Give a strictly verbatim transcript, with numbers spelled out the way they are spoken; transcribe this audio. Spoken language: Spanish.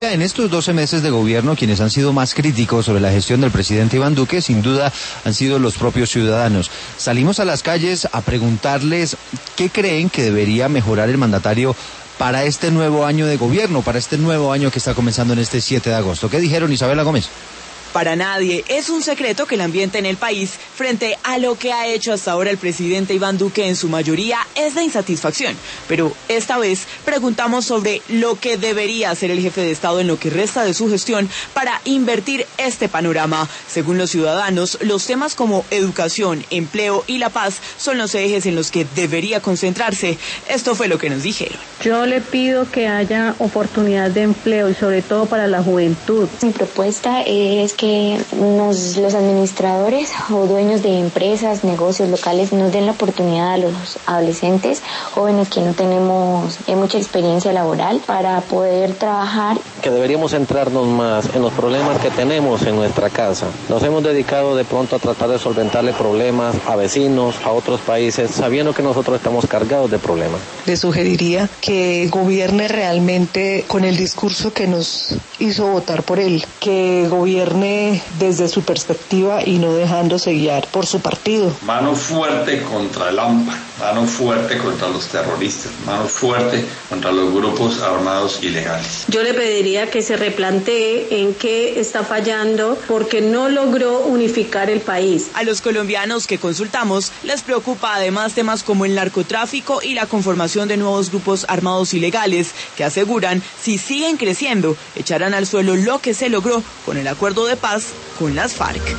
En estos doce meses de gobierno, quienes han sido más críticos sobre la gestión del presidente Iván Duque, sin duda, han sido los propios ciudadanos. Salimos a las calles a preguntarles qué creen que debería mejorar el mandatario para este nuevo año de gobierno, para este nuevo año que está comenzando en este siete de agosto. ¿Qué dijeron, Isabela Gómez? Para nadie es un secreto que el ambiente en el país, frente a lo que ha hecho hasta ahora el presidente Iván Duque en su mayoría, es de insatisfacción. Pero esta vez preguntamos sobre lo que debería hacer el jefe de Estado en lo que resta de su gestión para invertir este panorama. Según los ciudadanos, los temas como educación, empleo y la paz son los ejes en los que debería concentrarse. Esto fue lo que nos dijeron. Yo le pido que haya oportunidad de empleo y sobre todo para la juventud. Mi propuesta es que que nos, los administradores o dueños de empresas, negocios locales nos den la oportunidad a los adolescentes, jóvenes que no tenemos eh, mucha experiencia laboral para poder trabajar. Que deberíamos centrarnos más en los problemas que tenemos en nuestra casa. Nos hemos dedicado de pronto a tratar de solventarle problemas a vecinos, a otros países, sabiendo que nosotros estamos cargados de problemas. Le sugeriría que gobierne realmente con el discurso que nos hizo votar por él, que gobierne desde su perspectiva y no dejándose guiar por su partido. Mano fuerte contra el AMPA, mano fuerte contra los terroristas, mano fuerte contra los grupos armados ilegales. Yo le pediría que se replantee en qué está fallando porque no logró unificar el país. A los colombianos que consultamos les preocupa además temas como el narcotráfico y la conformación de nuevos grupos armados ilegales que aseguran si siguen creciendo echarán al suelo lo que se logró con el acuerdo de paz con las FARC.